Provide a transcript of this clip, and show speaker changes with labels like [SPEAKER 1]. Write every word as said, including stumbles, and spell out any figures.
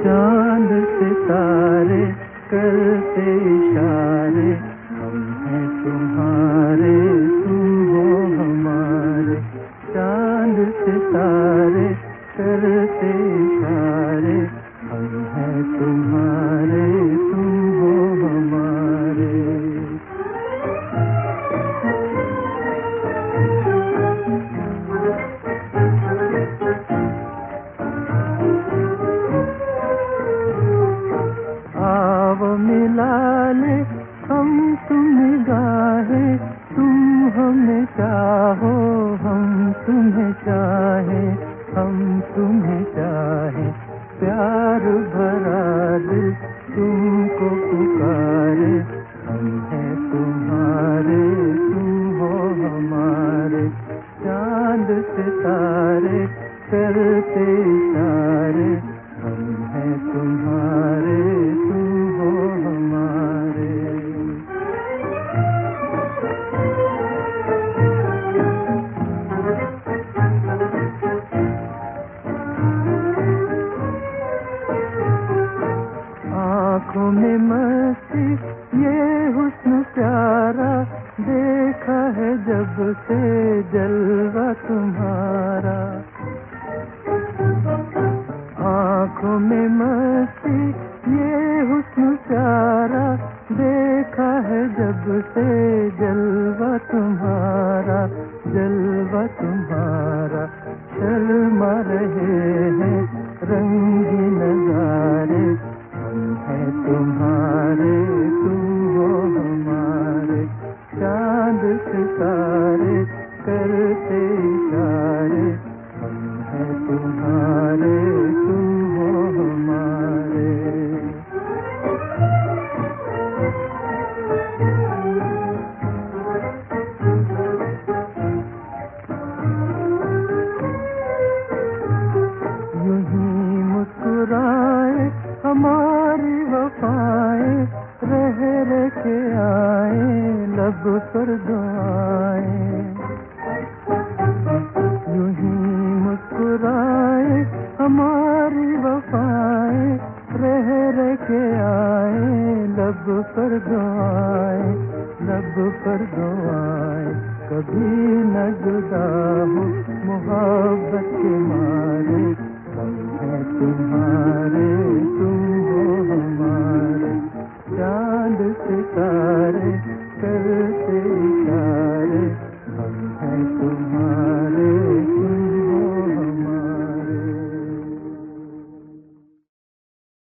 [SPEAKER 1] चांद सितारे करते इशारे, हम हैं तुम्हारे तुम हो हमारे। चांद सितारे करते इशारे, हम हैं तुम्हारे तुम हो हमारे। आओ मिला ले हम तुम निगाहें, तुम हमें चाहो हम तुम्हें चाहें, हम तुम्हें चाहें। प्यार भरा दिल तुमको पुकारे, हम हैं तुम्हारे तुम हो हमारे। चांद सितारे करते इशारे, हम हैं तुम्हारे तुम हो हमारे। आँखों में मस्ती ये हुस्न प्यारा, देखा है जब से जलवा तुम्हारा। आँखों में मस्ती ये हुस्न प्यारा, देखा है जब से जलवा तुम्हारा, जलवा तुम्हारा। शर्मा रहे हैं रंगी नजारे, हम हैं तुम्हारे तुम हो हमारे। चांद सितारे करते इशारे, हम हैं तुम्हारे तुम हो हमारे। यूं ही मुस्कुराए हमारी वफाएं, रह रह के आए लब पर दुआएं। यूं ही मुस्कुराए हमारी वफाएं, रह रह के आए लब पर दुआएं, लब पर दुआएं। कभी न जुदा हो मोहब्बत के मारे, हम हैं तुम्हारे